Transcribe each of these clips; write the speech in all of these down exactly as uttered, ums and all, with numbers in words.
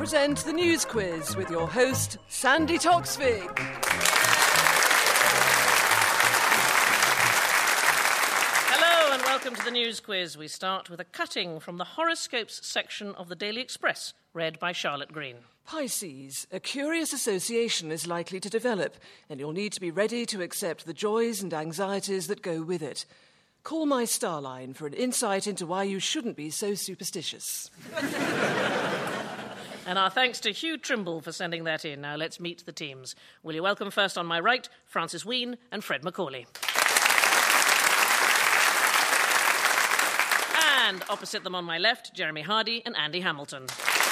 present the News Quiz with your host, Sandy Toksvig. Hello and welcome to the News Quiz. We start with a cutting from the horoscopes section of the Daily Express, read by Charlotte Green. Pisces, a curious association is likely to develop, and you'll need to be ready to accept the joys and anxieties that go with it. Call my Starline for an insight into why you shouldn't be so superstitious. And our thanks to Hugh Trimble for sending that in. Now let's meet the teams. Will you welcome first on my right, Francis Wheen and Fred Macaulay. And opposite them on my left, Jeremy Hardy and Andy Hamilton.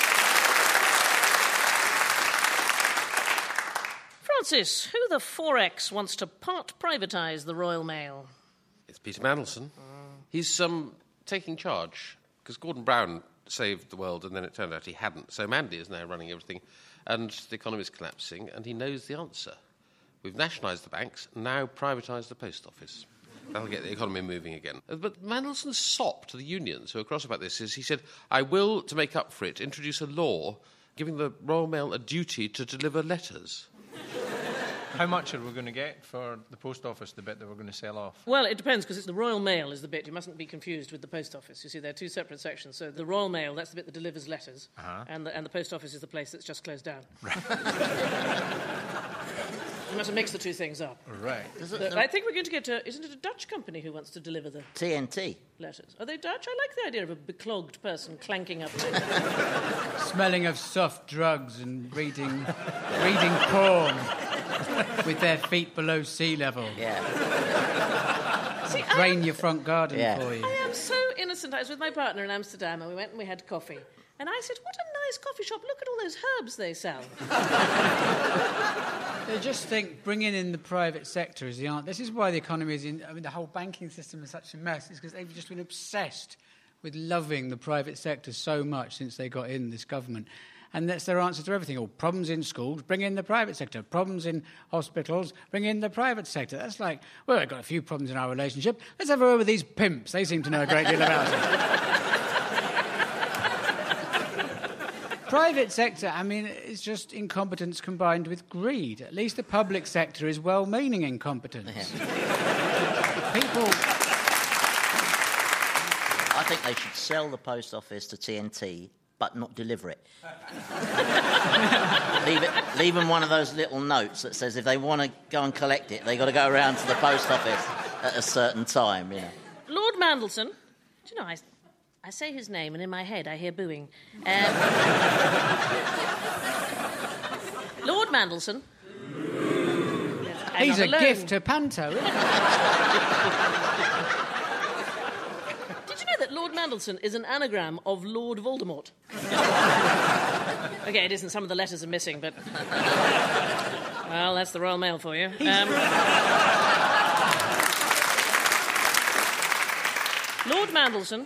Francis, who the four X wants to part privatise the Royal Mail? It's Peter Mandelson. Mm. He's um, taking charge, because Gordon Brown saved the world and then it turned out he hadn't. So Mandy is now running everything and the economy is collapsing and he knows the answer. We've nationalised the banks, now privatise the post office. That'll get the economy moving again. But Mandelson's sop to the unions who are cross about this is he said, I will, to make up for it, introduce a law giving the Royal Mail a duty to deliver letters. How much are we going to get for the post office, the bit that we're going to sell off? Well, it depends, because it's the Royal Mail is the bit. You mustn't be confused with the post office. You see, they're two separate sections. So the Royal Mail, that's the bit that delivers letters, uh-huh. and, the, and the post office is the place that's just closed down. Right. You mustn't mix the two things up. Right. The, I think we're going to get a... Isn't it a Dutch company who wants to deliver the... T N T. Letters. Are they Dutch? I like the idea of a beclogged person clanking up... Smelling of soft drugs and reading, reading porn with their feet below sea level. Yeah. See, Drain am, your front garden yeah. for you. I am so innocent. I was with my partner in Amsterdam and we went and we had coffee. And I said, what a nice coffee shop. Look at all those herbs they sell. They just think bringing in the private sector is the answer. This is why the economy is in... I mean, the whole banking system is such a mess. It's because they've just been obsessed with loving the private sector so much since they got in this government. And that's their answer to everything. All problems in schools, bring in the private sector. Problems in hospitals, bring in the private sector. That's like, well, I've got a few problems in our relationship. Let's have a word with these pimps. They seem to know a great deal about it. Private sector, I mean, it's just incompetence combined with greed. At least the public sector is well-meaning incompetence. Yeah. People... I think they should sell the post office to T N T, but not deliver it. leave it. Leave them one of those little notes that says if they want to go and collect it, they've got to go around to the post office at a certain time, you know. Lord Mandelson, do you know, I... I say his name, and in my head I hear booing. Um, Lord Mandelson. He's a alone. gift to Panto, isn't he? Did you know that Lord Mandelson is an anagram of Lord Voldemort? OK, it isn't. Some of the letters are missing, but... Well, that's the Royal Mail for you. Um, Lord Mandelson...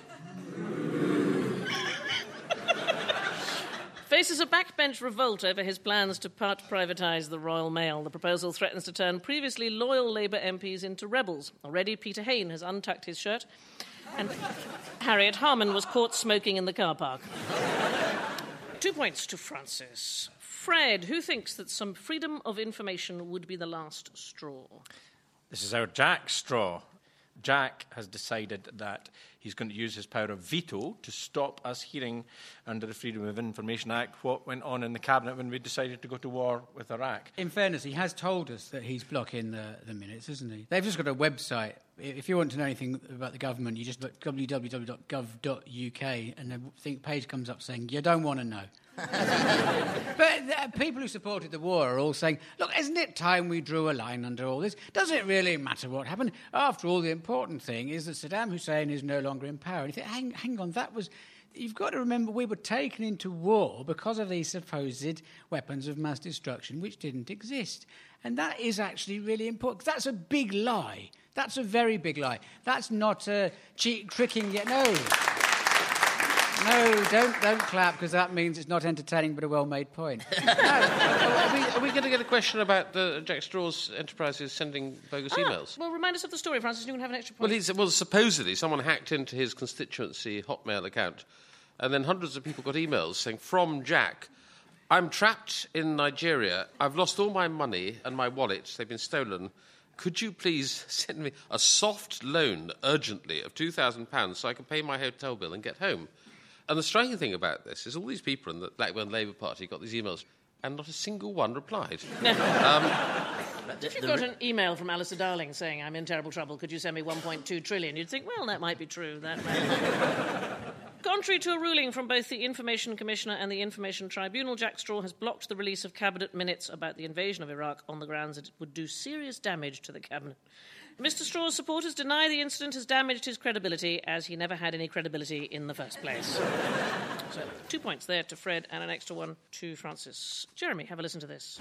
faces a backbench revolt over his plans to part privatise the Royal Mail. The proposal threatens to turn previously loyal Labour M Ps into rebels. Already, Peter Hain has untucked his shirt, and Harriet Harman was caught smoking in the car park. Two points to Francis. Fred, who thinks that some freedom of information would be the last straw? This is our Jack straw. Jack has decided that he's going to use his power of veto to stop us hearing, under the Freedom of Information Act, what went on in the Cabinet when we decided to go to war with Iraq. In fairness, he has told us that he's blocking the, the minutes, isn't he? They've just got a website. If you want to know anything about the government, you just look w w w dot gov dot u k and the think page comes up saying, you don't want to know. But the people who supported the war are all saying, look, isn't it time we drew a line under all this? Does it really matter what happened? After all, the important thing is that Saddam Hussein is no longer in power. And you think, hang, hang on, that was... You've got to remember we were taken into war because of these supposed weapons of mass destruction which didn't exist. And that is actually really important. That's a big lie. That's a very big lie. That's not a cheat tricking yet. No. No, don't don't clap, because that means it's not entertaining but a well-made point. No. Are we, are we going to get a question about the Jack Straw's enterprises sending bogus ah, emails? Well, remind us of the story, Francis. You can have an extra point. Well, he's, well, supposedly someone hacked into his constituency Hotmail account, and then hundreds of people got emails saying, from Jack, I'm trapped in Nigeria. I've lost all my money and my wallet. They've been stolen. Could you please send me a soft loan urgently of two thousand pounds so I can pay my hotel bill and get home? And the striking thing about this is all these people in the Blackburn Labour Party got these emails and not a single one replied. um, If you got an email from Alistair Darling saying, I'm in terrible trouble, could you send me one point two trillion, you'd think, well, that might be true. That might... Contrary to a ruling from both the Information Commissioner and the Information Tribunal, Jack Straw has blocked the release of Cabinet minutes about the invasion of Iraq on the grounds that it would do serious damage to the Cabinet. Mister Straw's supporters deny the incident has damaged his credibility, as he never had any credibility in the first place. So, two points there to Fred and an extra one to Francis. Jeremy, have a listen to this.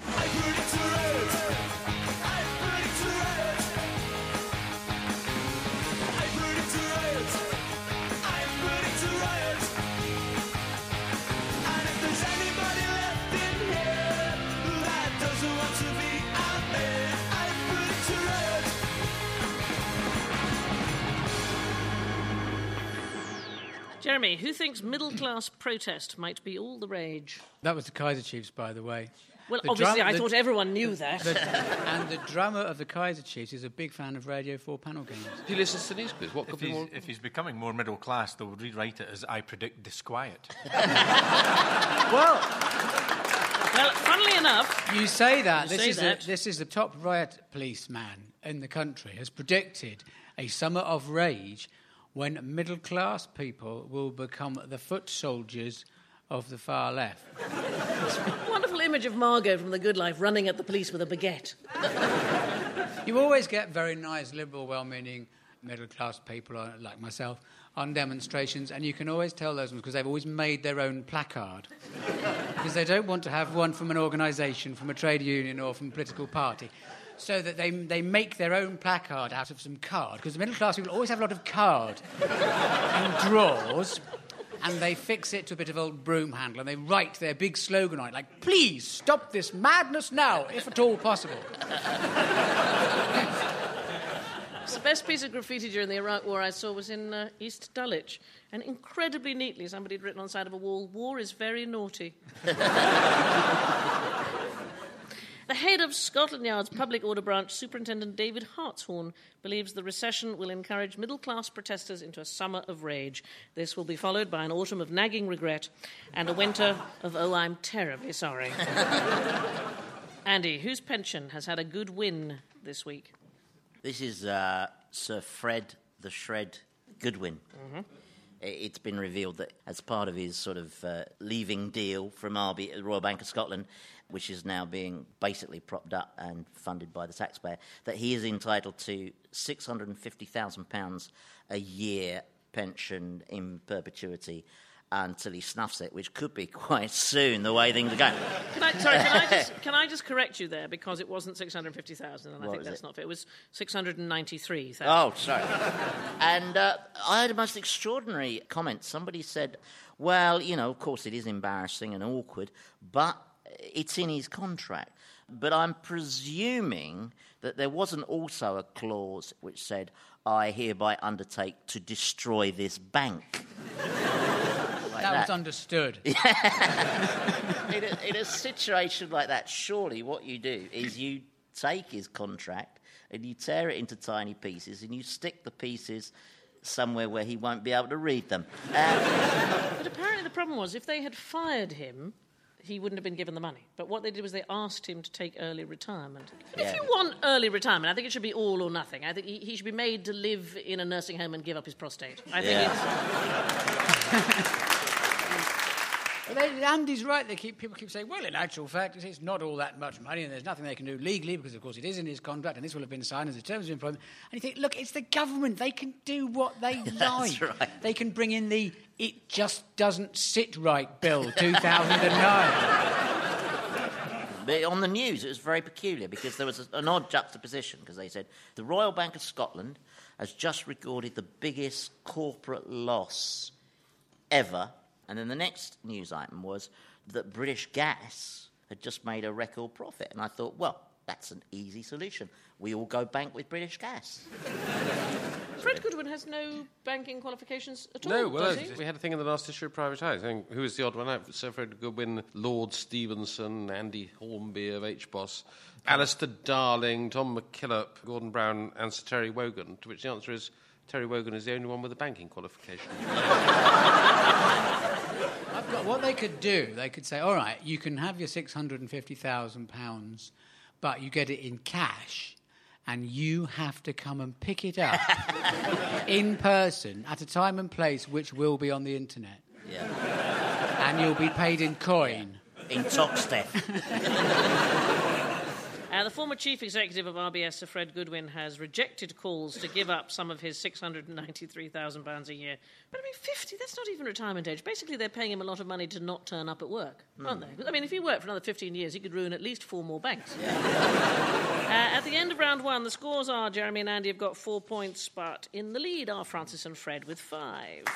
Jeremy, who thinks middle-class protest might be all the rage? That was the Kaiser Chiefs, by the way. Well, The obviously, drum- I the- thought everyone knew that. The- and the drummer of the Kaiser Chiefs is a big fan of Radio four panel games. he listens to news quiz. What could If be he's, more... if he's becoming more middle class, they'll rewrite it as I predict disquiet. Well, Well, funnily enough, you say that. You This say is that. A, this is the top riot policeman in the country has predicted a summer of rage when middle-class people will become the foot soldiers of the far left. wonderful image of Margot from The Good Life running at the police with a baguette. You always get very nice, liberal, well-meaning middle-class people uh, like myself on demonstrations, and you can always tell those ones because they've always made their own placard. Because they don't want to have one from an organisation, from a trade union or from a political party. So that they they make their own placard out of some card. Because the middle-class people always have a lot of card and drawers, and they fix it to a bit of old broom handle, and they write their big slogan on it, like, please stop this madness now, if at all possible. The best piece of graffiti during the Iraq War I saw was in uh, East Dulwich, and incredibly neatly somebody had written on the side of a wall, "War is very naughty." The head of Scotland Yard's Public Order Branch, Superintendent David Hartshorn, believes the recession will encourage middle-class protesters into a summer of rage. This will be followed by an autumn of nagging regret and a winter of, oh, I'm terribly sorry. Andy, whose pension has had a good win this week? This is uh, Sir Fred the Shred Goodwin. Mm-hmm. It's been revealed that as part of his sort of uh, leaving deal from R B, Royal Bank of Scotland, which is now being basically propped up and funded by the taxpayer, that he is entitled to six hundred fifty thousand pounds a year pension in perpetuity until he snuffs it, which could be quite soon, the way things are going. Can I, sorry, can I, just, can I just correct you there, because it wasn't six hundred fifty thousand, and I What think was that's it? not fair. It was six hundred ninety-three thousand. Oh, sorry. And uh, I had a most extraordinary comment. Somebody said, well, you know, of course it is embarrassing and awkward, but it's in his contract. But I'm presuming that there wasn't also a clause which said, I hereby undertake to destroy this bank. Like That was that. understood. in, a, in a situation like that, surely what you do is you take his contract and you tear it into tiny pieces and you stick the pieces somewhere where he won't be able to read them. Um, But apparently the problem was, if they had fired him, he wouldn't have been given the money. But what they did was they asked him to take early retirement. Yeah. If you want early retirement, I think it should be all or nothing. I think he, he should be made to live in a nursing home and give up his prostate. I think Yeah. it's... But they, Andy's right. They keep people keep saying, well, in actual fact, it's not all that much money, and there's nothing they can do legally because, of course, it is in his contract, and this will have been signed as the terms of employment. And you think, look, it's the government. They can do what they That's like. right. They can bring in the "it just doesn't sit right" bill, two thousand nine. But on the news, it was very peculiar because there was a, an odd juxtaposition because they said the Royal Bank of Scotland has just recorded the biggest corporate loss ever. And then the next news item was that British Gas had just made a record profit. And I thought, well, that's an easy solution. We all go bank with British Gas. Fred Goodwin has no banking qualifications at all, No, well, does he? we had a thing in the last issue of Private Eyes. I mean, who was the odd one out? Sir Fred Goodwin, Lord Stevenson, Andy Hornby of H B O S, Alistair Darling, Tom McKillop, Gordon Brown, and Sir Terry Wogan, to which the answer is Terry Wogan is the only one with a banking qualification. I've got, what they could do, they could say, all right, you can have your six hundred fifty thousand pounds, but you get it in cash, and you have to come and pick it up in person at a time and place which will be on the internet. Yeah. And you'll be paid in coin. In top step. Uh, the former chief executive of R B S, Sir Fred Goodwin, has rejected calls to give up some of his six hundred ninety-three thousand pounds a year. But, I mean, fifty, that's not even retirement age. Basically, they're paying him a lot of money to not turn up at work, mm. aren't they? I mean, if he worked for another fifteen years, he could ruin at least four more banks. Yeah. uh, at the end of round one, the scores are Jeremy and Andy have got four points, but in the lead are Francis and Fred with five.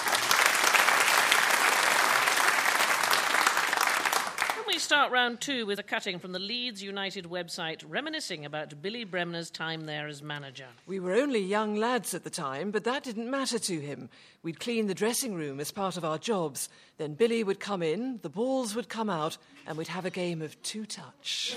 We start round two with a cutting from the Leeds United website reminiscing about Billy Bremner's time there as manager. We were only young lads at the time, but that didn't matter to him. We'd clean the dressing room as part of our jobs. Then Billy would come in, the balls would come out, and we'd have a game of two-touch.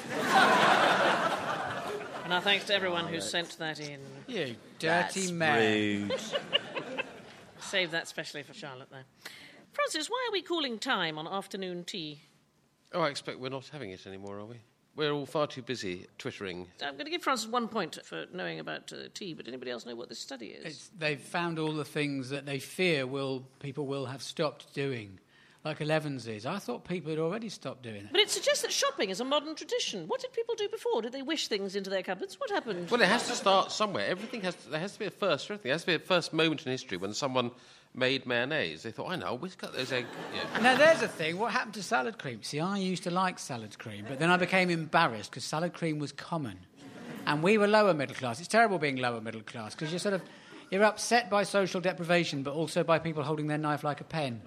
And our thanks to everyone who sent that in. You dirty That's man. rude. Save that specially for Charlotte there. Francis, why are we calling time on afternoon tea? Oh, I expect we're not having it anymore, are we? We're all far too busy twittering. I'm going to give Francis one point for knowing about uh, tea, but anybody else know what this study is? It's, they've found all the things that they fear will people will have stopped doing, like Elevens is. I thought people had already stopped doing it. But it suggests that shopping is a modern tradition. What did people do before? Did they wish things into their cupboards? What happened? Well, it has to start somewhere. Everything has to, there has to be a first for everything. There has to be a first moment in history when someone made mayonnaise. They thought, I know, we've got those egg... Yeah. Now, there's a thing. What happened to salad cream? See, I used to like salad cream, but then I became embarrassed because salad cream was common. And we were lower middle class. It's terrible being lower middle class because you're sort of... You're upset by social deprivation, but also by people holding their knife like a pen.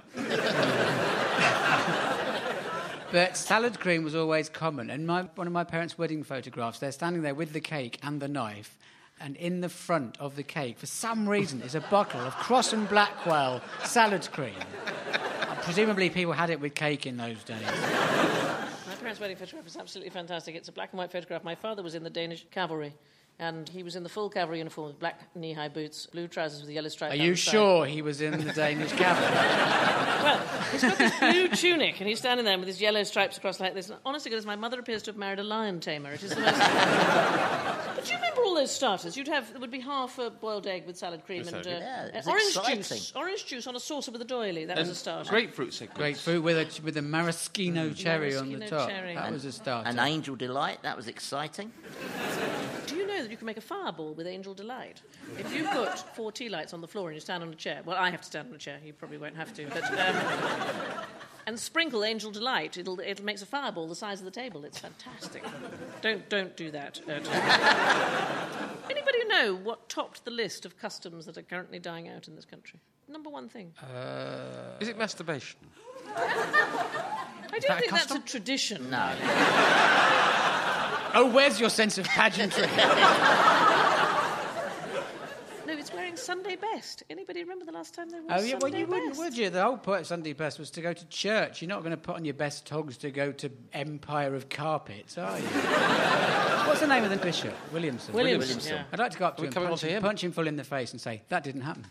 But salad cream was always common. And my, one of my parents' wedding photographs, they're standing there with the cake and the knife, and in the front of the cake, for some reason, is a bottle of Cross and Blackwell salad cream. And presumably people had it with cake in those days. My parents' wedding photograph is absolutely fantastic. It's a black and white photograph. My father was in the Danish cavalry, and he was in the full cavalry uniform with black knee-high boots, blue trousers with a yellow stripe. Are down you the side. sure he was in the Danish cavalry? Well, he's got this blue tunic, and he's standing there with his yellow stripes across like this. And honestly, goodness, my mother appears to have married a lion tamer. It is the most... But do you remember all those starters? You'd have, there would be half a boiled egg with salad cream and uh, Yeah, it was uh, orange exciting. juice. Orange juice on a saucer with a doily. That And was a starter. grapefruit sequence. Grapefruit with a, with a maraschino Mm, cherry on the maraschino top. cherry. That And- was a starter. An Angel Delight, that was exciting. Do you know that you can make a fireball with Angel Delight? If you put four tea lights on the floor and you stand on a chair, well, I have to stand on a chair, you probably won't have to, but, um, and sprinkle Angel Delight, it'll, it makes a fireball the size of the table. It's fantastic. Don't, don't do that. Uh, Anybody know what topped the list of customs that are currently dying out in this country? Number one thing. Uh, Is it masturbation? I don't that a think that's custom? a tradition. No. oh, where's your sense of pageantry? No, it's wearing Sunday best. Anybody remember the last time they wore Oh, yeah, well, Sunday you wouldn't, best? would you? The whole point of Sunday best was to go to church. You're not going to put on your best togs to go to Empire of Carpets, are you? What's the name of the bishop? Williamson. Williamson, Williamson. yeah. I'd like to go up to We're him, coming punch on to him, him. punch him full in the face and say, that didn't happen.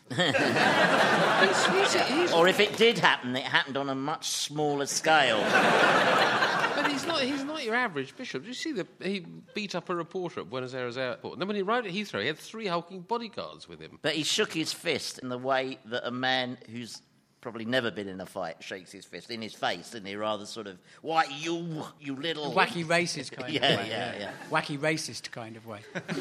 Or if it did happen, it happened on a much smaller scale. But he's not, he's not your average bishop. Did you see that he beat up a reporter at Buenos Aires airport? And then when he arrived at Heathrow, he had three hulking bodyguards with him. But he shook his fist in the way that a man who's probably never been in a fight shakes his fist in his face, didn't he? Rather sort of, why, you, you little... Wacky racist kind Yeah, of way. yeah, yeah. Wacky racist kind of way.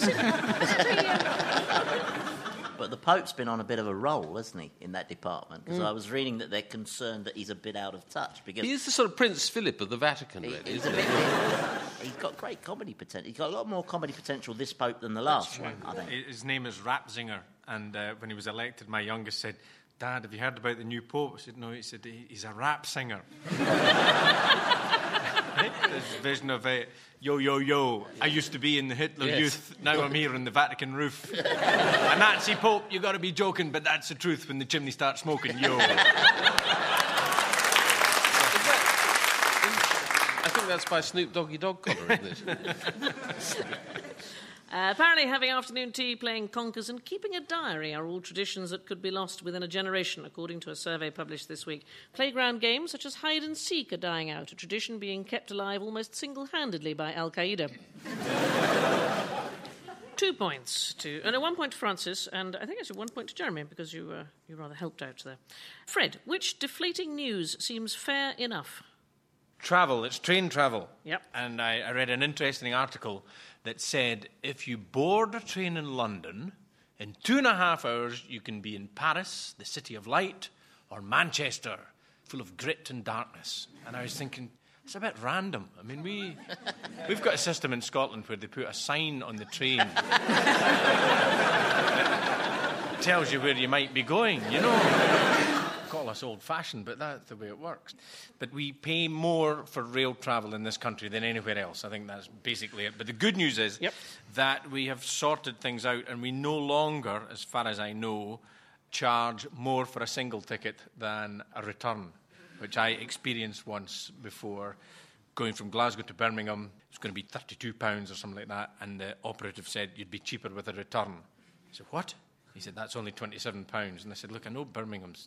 But the Pope's been on a bit of a roll, hasn't he, in that department? Because Mm. I was reading that they're concerned that he's a bit out of touch. Because He is the sort of Prince Philip of the Vatican, he- really, he's, a isn't bit, he? he's got great comedy potential. He's got a lot more comedy potential, this Pope, than the last one, I think. His name is Ratzinger, and uh, when he was elected, my youngest said, Dad, have you heard about the new Pope? I said, no. He said, "He- he's a rap singer. This vision of a yo, yo, yo. I used to be in the Hitler Yes. Youth. Now I'm here in the Vatican roof. A Nazi Pope, you got to be joking, but that's the truth when the chimney starts smoking, yo. I think that's by Snoop Doggy Dog Collar, isn't it? Uh, apparently, having afternoon tea, playing conkers, and keeping a diary are all traditions that could be lost within a generation, according to a survey published this week. Playground games such as hide and seek are dying out, a tradition being kept alive almost single-handedly by Al Qaeda. Two points to, uh, no, one point to Francis, and I think actually one point to Jeremy because you uh, you rather helped out there. Fred, which deflating news seems fair enough? Travel, it's train travel. Yep. And I, I read an interesting article that said if you board a train in London, in two and a half hours you can be in Paris, the city of light, or Manchester, full of grit and darkness. And I was thinking, it's a bit random. I mean, we, we've got a system in Scotland where they put a sign on the train that tells you where you might be going, you know. Call us old-fashioned, but that's the way it works. But we pay more for rail travel in this country than anywhere else. I think that's basically it. But the good news is Yep. that we have sorted things out, and we no longer, as far as I know, charge more for a single ticket than a return, which I experienced once before. Going from Glasgow to Birmingham, it was going to be thirty-two pounds or something like that, and the operative said you'd be cheaper with a return. I said, what? He said, that's only twenty-seven pounds. And I said, look, I know Birmingham's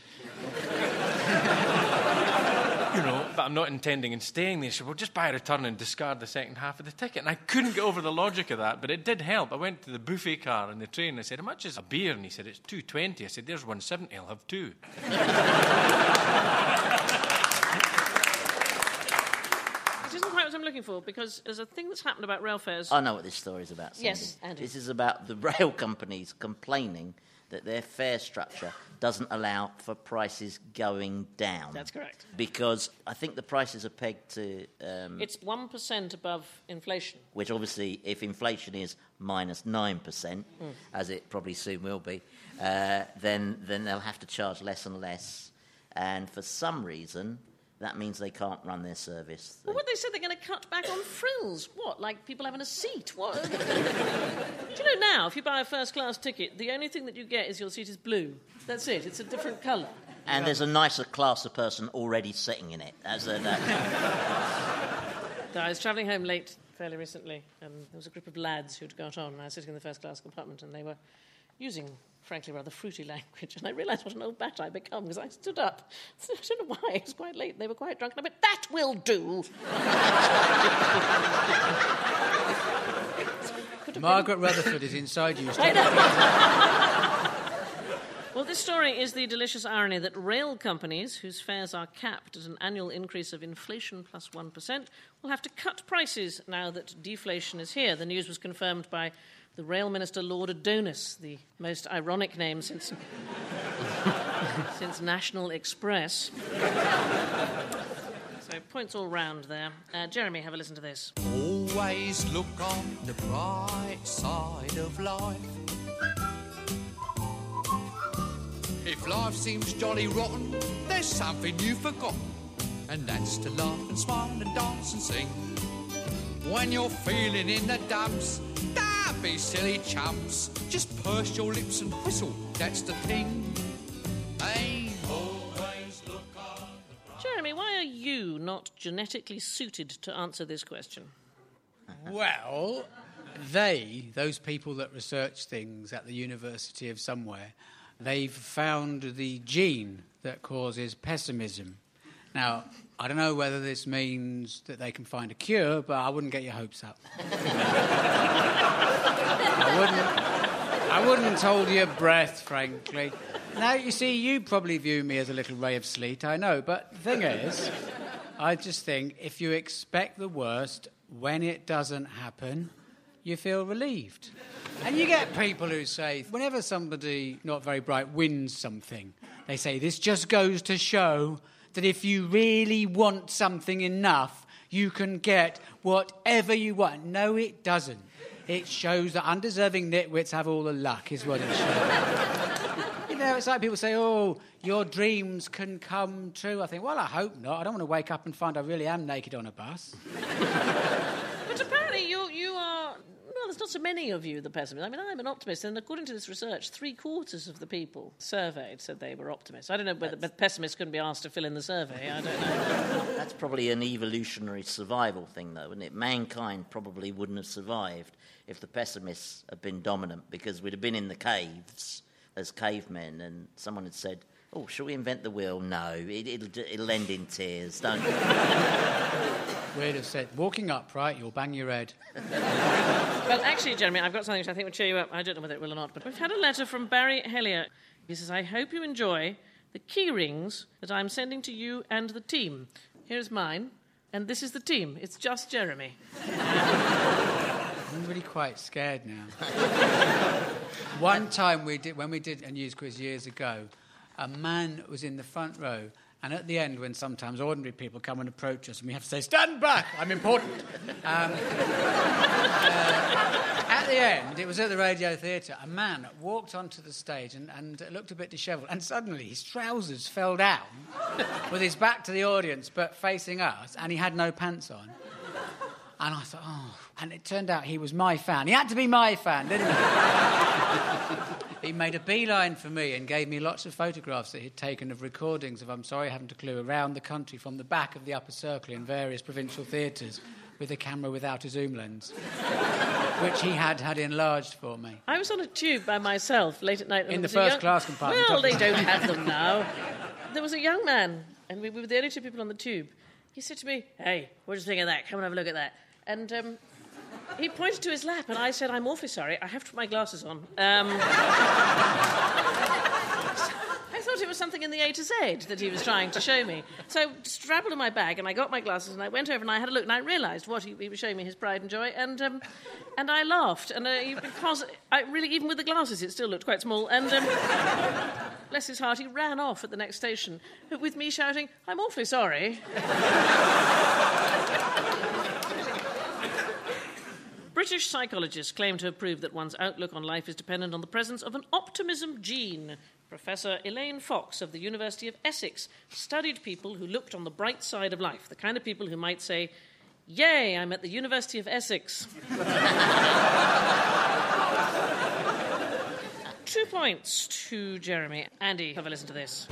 you know, but I'm not intending on staying there. She said, well, just buy a return and discard the second half of the ticket. And I couldn't get over the logic of that, but it did help. I went to the buffet car on the train and I said, how much is a beer? And he said, it's two twenty. I said, there's one seventy, I'll have two. This isn't quite what I'm looking for, because there's a thing that's happened about rail fares. I know what this story is about, Sandy. Yes, Andy. This is about the rail companies complaining that their fare structure doesn't allow for prices going down. That's correct. Because I think the prices are pegged to... Um, It's one percent above inflation. which obviously, if inflation is minus nine percent, mm. as it probably soon will be, uh, then, then they'll have to charge less and less. And for some reason, that means they can't run their service. Well, what they said, they're going to cut back on frills. What, like people having a seat? What? Do you know now, if you buy a first-class ticket, the only thing that you get is your seat is blue. That's it. It's a different colour. And there's a nicer class of person already sitting in it. As a, that. I was travelling home late fairly recently, and there was a group of lads who'd got on, and I was sitting in the first-class compartment, and they were using, frankly, rather fruity language, and I realised what an old bat I'd become, because I stood up. I don't know why, it was quite late, and they were quite drunk, and I went, that will do! Margaret Rutherford is inside you. I know. Well, this story is the delicious irony that rail companies, whose fares are capped at an annual increase of inflation plus one percent, will have to cut prices now that deflation is here. The news was confirmed by the Rail Minister, Lord Adonis, the most ironic name since, since National Express. So points all round there. Uh, Jeremy, have a listen to this. Always look on the bright side of life. If life seems jolly rotten, there's something you've forgotten, and that's to laugh and smile and dance and sing. When you're feeling in the dumps, don't be silly chumps. Just purse your lips and whistle, that's the thing. Hey, always look on the bright. Jeremy, why are you not genetically suited to answer this question? Well, they, those people that research things at the University of somewhere, they've found the gene that causes pessimism. Now, I don't know whether this means that they can find a cure, but I wouldn't get your hopes up. I wouldn't, I wouldn't hold your breath, frankly. Now, you see, you probably view me as a little ray of sleet, I know, but the thing is, I just think if you expect the worst, when it doesn't happen, you feel relieved. And you get people who say, whenever somebody not very bright wins something, they say, this just goes to show that if you really want something enough, you can get whatever you want. No, it doesn't. It shows that undeserving nitwits have all the luck, is what it shows. You know, know, it's like people say, oh, your dreams can come true. I think, well, I hope not. I don't want to wake up and find I really am naked on a bus. But apparently you, you are... Well, there's not so many of you, the pessimists. I mean, I'm an optimist, and according to this research, three-quarters of the people surveyed said they were optimists. I don't know whether but pessimists couldn't be asked to fill in the survey. I don't know. That's probably an evolutionary survival thing, though, isn't it? Mankind probably wouldn't have survived if the pessimists had been dominant, because we'd have been in the caves as cavemen, and someone had said, oh, shall we invent the wheel? No, it, it'll, it'll end in tears, don't you? We'd have said, walking upright, you'll bang your head. Well, actually, Jeremy, I've got something which I think will cheer you up. I don't know whether it will or not, but we've had a letter from Barry Hellier. He says, I hope you enjoy the key rings that I'm sending to you and the team. Here's mine, and this is the team. It's just Jeremy. I'm really quite scared now. One time we did, when we did a news quiz years ago, a man was in the front row, and at the end, when sometimes ordinary people come and approach us, and we have to say, stand back, I'm important. Um, uh, at the end, it was at the Radio Theatre, a man walked onto the stage and, and looked a bit dishevelled, and suddenly his trousers fell down with his back to the audience, but facing us, and he had no pants on. And I thought, oh... And it turned out he was my fan. He had to be my fan, didn't he? He made a beeline for me and gave me lots of photographs that he'd taken of recordings of I'm Sorry I Haven't a Clue around the country from the back of the upper circle in various provincial theatres with a camera without a zoom lens, which he had had enlarged for me. I was on a tube by myself late at night. In the first young... class compartment. Well, they don't have them now. There was a young man, and we were the only two people on the tube. He said to me, hey, what do you think of that? Come and have a look at that. And um, he pointed to his lap, and I said, I'm awfully sorry, I have to put my glasses on. Um, I thought it was something in the A to Z that he was trying to show me. So I strapped in my bag, and I got my glasses, and I went over and I had a look, and I realised what he, he was showing me, his pride and joy, and um, and I laughed. And uh, because I really, even with the glasses, it still looked quite small. And um, bless his heart, he ran off at the next station with me shouting, I'm awfully sorry. British psychologists claim to have proved that one's outlook on life is dependent on the presence of an optimism gene. Professor Elaine Fox of the University of Essex studied people who looked on the bright side of life, the kind of people who might say, yay, I'm at the University of Essex. Two points to Jeremy. Andy, have a listen to this.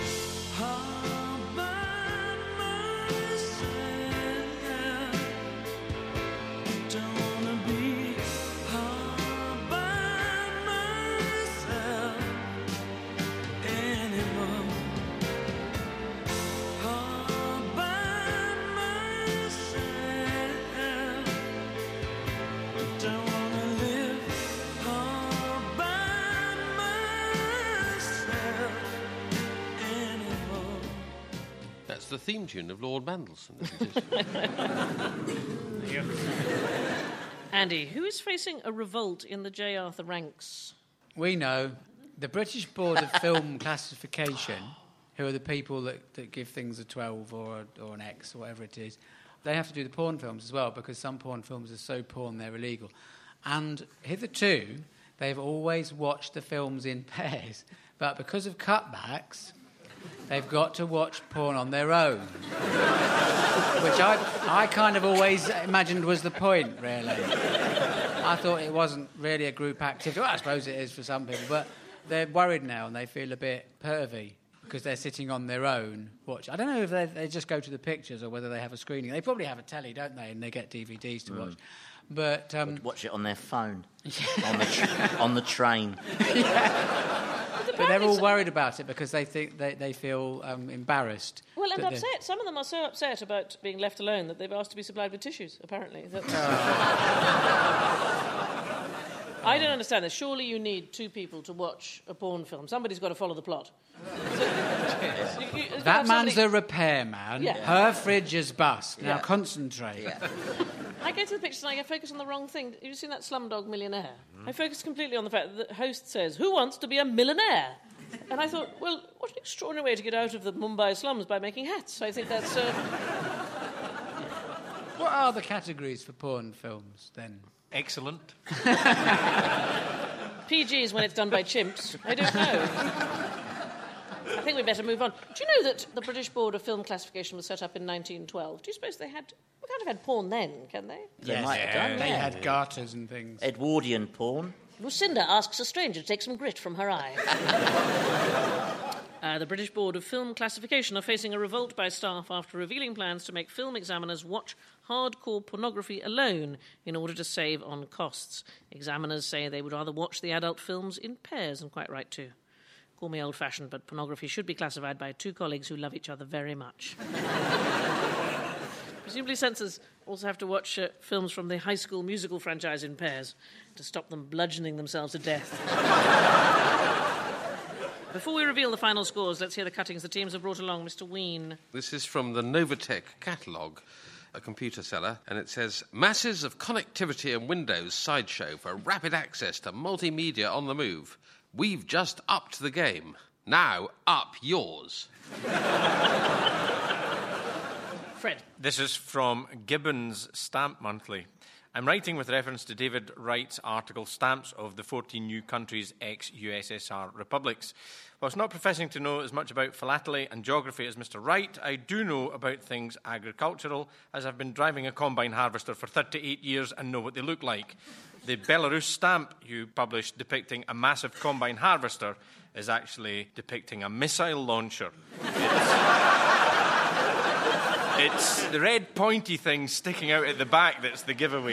The theme tune of Lord Mandelson, isn't it? Andy, who is facing a revolt in the J. Arthur ranks? We know. The British Board of Film Classification, who are the people that, that give things a twelve or, a, or an X or whatever it is, they have to do the porn films as well, because some porn films are so porn they're illegal. And hitherto, they've always watched the films in pairs, but because of cutbacks, they've got to watch porn on their own, which I, I kind of always imagined was the point, really. I thought it wasn't really a group activity. Well, I suppose it is for some people, but they're worried now and they feel a bit pervy because they're sitting on their own. Watch. I don't know if they, they just go to the pictures or whether they have a screening. They probably have a telly, don't they, and they get D V Ds to mm. watch. But um, watch it on their phone, on the tra- on the train. Yeah. But they're all worried about it because they think they, they feel um, embarrassed. Well, and upset. They're... Some of them are so upset about being left alone that they've asked to be supplied with tissues, apparently. That's... Oh. I don't understand this. Surely you need two people to watch a porn film. Somebody's got to follow the plot. So, yes. you, you, that man's somebody... a repairman. Yeah. Her fridge is bust. Now yeah. concentrate. Yeah. I go to the pictures and I get focused on the wrong thing. Have you seen that Slumdog Millionaire? Mm. I focus completely on the fact that the host says, who wants to be a millionaire? And I thought, well, what an extraordinary way to get out of the Mumbai slums by making hats. I think that's... Uh... What are the categories for porn films, then? Excellent. P G is when it's done by chimps. I don't know. I think we better move on. Do you know that the British Board of Film Classification was set up in nineteen twelve? Do you suppose they had... We kind of had porn then, can they? They Yes. might have done, They yeah. had garters and things. Edwardian porn. Lucinda asks a stranger to take some grit from her eye. uh, the British Board of Film Classification are facing a revolt by staff after revealing plans to make film examiners watch hardcore pornography alone in order to save on costs. Examiners say they would rather watch the adult films in pairs, and quite right too. Call me old-fashioned, but pornography should be classified by two colleagues who love each other very much. Presumably censors also have to watch uh, films from the High School Musical franchise in pairs to stop them bludgeoning themselves to death. Before we reveal the final scores, let's hear the cuttings the teams have brought along. Mister Ween. This is from the Novatech catalogue, a computer seller, and it says, masses of connectivity and Windows sideshow for rapid access to multimedia on the move. We've just upped the game. Now up yours. Fred. This is from Gibbons Stamp Monthly. I'm writing with reference to David Wright's article, Stamps of the fourteen New Countries ex-U S S R Republics. Whilst not professing to know as much about philately and geography as Mister Wright, I do know about things agricultural, as I've been driving a combine harvester for thirty-eight years and know what they look like. The Belarus stamp you published depicting a massive combine harvester is actually depicting a missile launcher. It's... It's the red pointy thing sticking out at the back that's the giveaway.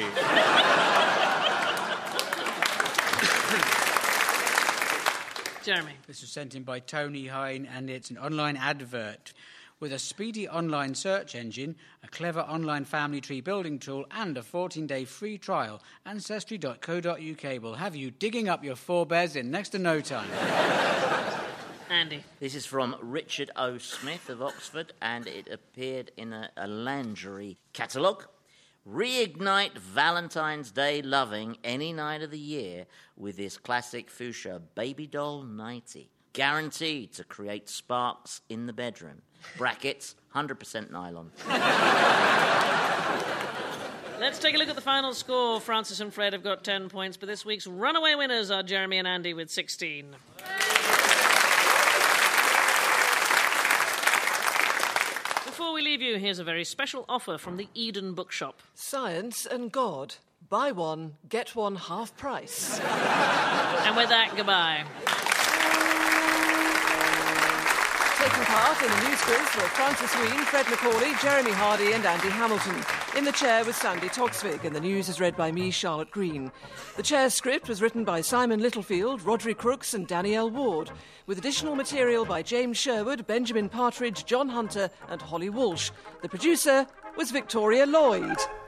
Jeremy. This was sent in by Tony Hine, and it's an online advert. With a speedy online search engine, a clever online family tree building tool, and a fourteen-day free trial, Ancestry dot co dot uk will have you digging up your forebears in next to no time. Andy. This is from Richard O. Smith of Oxford, and it appeared in a, a lingerie catalogue. Reignite Valentine's Day loving any night of the year with this classic fuchsia baby doll nightie. Guaranteed to create sparks in the bedroom. Brackets, one hundred percent nylon. Let's take a look at the final score. Francis and Fred have got ten points, but this week's runaway winners are Jeremy and Andy with sixteen. Before we leave you, here's a very special offer from the Eden Bookshop. Science and God. Buy one, get one half price. And with that, goodbye. Taking part in the news quiz were Francis Ween, Fred Macaulay, Jeremy Hardy and Andy Hamilton. In the chair was Sandy Toksvig, and the news is read by me, Charlotte Green. The chair's script was written by Simon Littlefield, Roderick Crooks and Danielle Ward, with additional material by James Sherwood, Benjamin Partridge, John Hunter and Holly Walsh. The producer was Victoria Lloyd.